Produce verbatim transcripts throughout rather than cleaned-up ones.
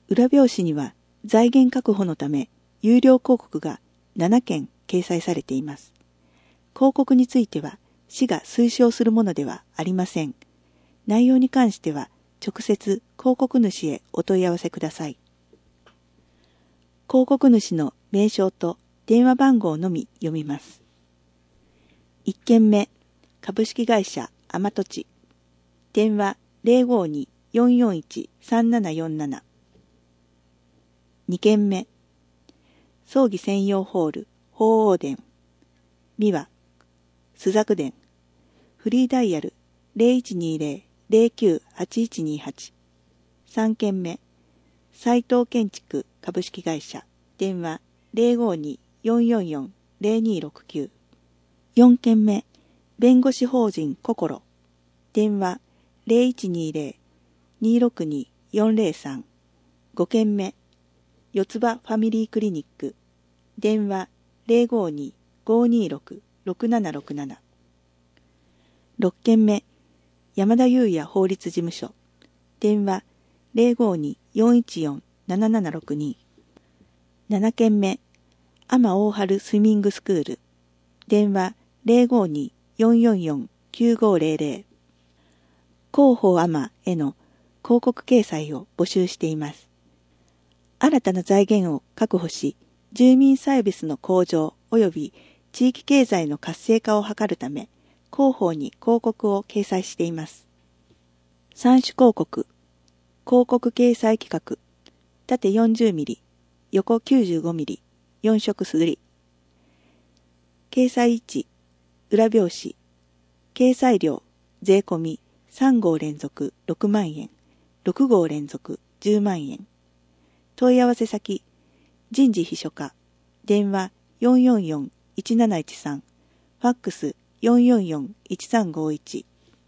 裏表紙には財源確保のため有料広告がななけん掲載されています。広告については市が推奨するものではありません。内容に関しては直接広告主へお問い合わせください。広告主の名称と電話番号のみ読みます。いっけんめ、株式会社天土地。電話 ゼロごに よんよんいち さんななよんなな。にけんめ、葬儀専用ホール鳳凰殿。三輪、朱雀殿。フリーダイヤル ゼロいちにゼロ ゼロきゅう はちいちにはち。さんけんめ、斉藤建築株式会社。電話 ゼロごに よんよんよん ゼロにろくきゅう。よんけんめ、弁護士法人こころ。電話 ゼロいちにゼロ にろくに よんゼロさん。ごけんめ、四つ葉ファミリークリニック。電話 ゼロごに ごにろく ろくななろくなな。ろっけんめ、山田裕也法律事務所。電話 ゼロごに よんいちよん ななななろくに。ななけんめ、天大春スイミングスクール。電話 ゼロごに よんよんよん きゅうごゼロゼロ。広報天への広告掲載を募集しています。新たな財源を確保し、住民サービスの向上及び地域経済の活性化を図るため、広報に広告を掲載しています。三種広告、広告掲載企画、縦よんじゅうミリ、横きゅうじゅうごミリ、よん色すり。掲載位置、裏表紙、掲載料、税込みさん号連続ろくまんえん、ろく号連続じゅうまんえん。問い合わせ先、人事秘書課、電話 よんよんよん いちなないちさん、ファックス よんよんよん いちさんごいち。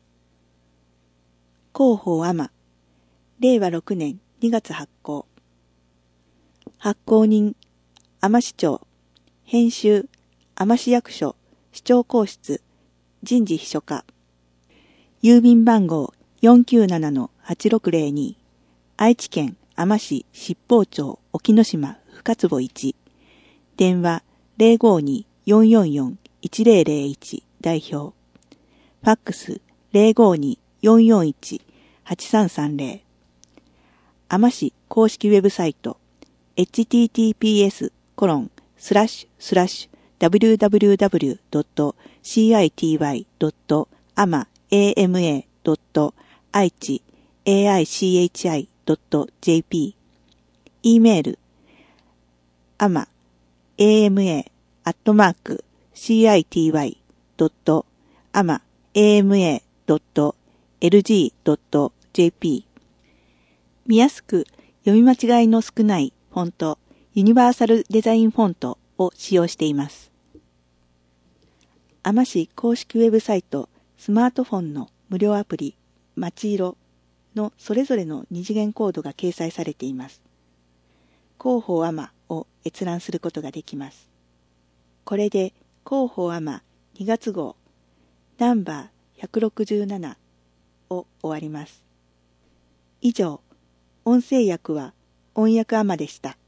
広報天、れいわろくねんにがつ発行。発行人、天市長、編集、天市役所、市長公室、人事秘書課。郵便番号 よんきゅうななのはちろくゼロに、愛知県天市七宝町沖ノ島深坪いち。電話 ゼロごに よんよんよん いちゼロゼロいち 代表。ファックス ゼロごに よんよんいち はちさんさんゼロ。天市公式ウェブサイト エイチティーティーピーエス コロン スラッシュ スラッシュ ダブリューダブリューダブリュー ドット シーアイティーワイ ドット アマ エーエムエー ドット 愛知 エーアイシーエイチアイ ドット ジェーピー。 E メール アマ エーエムエー アットマーク シーアイティーワイ ドット アマ エーエムエー ドット エルジー ドット ジェーピー。 見やすく読み間違いの少ないフォントユニバーサルデザインフォントを使用しています。天市公式ウェブサイトスマートフォンの無料アプリまちいろのそれぞれの二次元コードが掲載されています。広報天を閲覧することができます。これで広報天にがつ号ナンバーひゃくろくじゅうななを終わります。以上、音声訳は音訳天でした。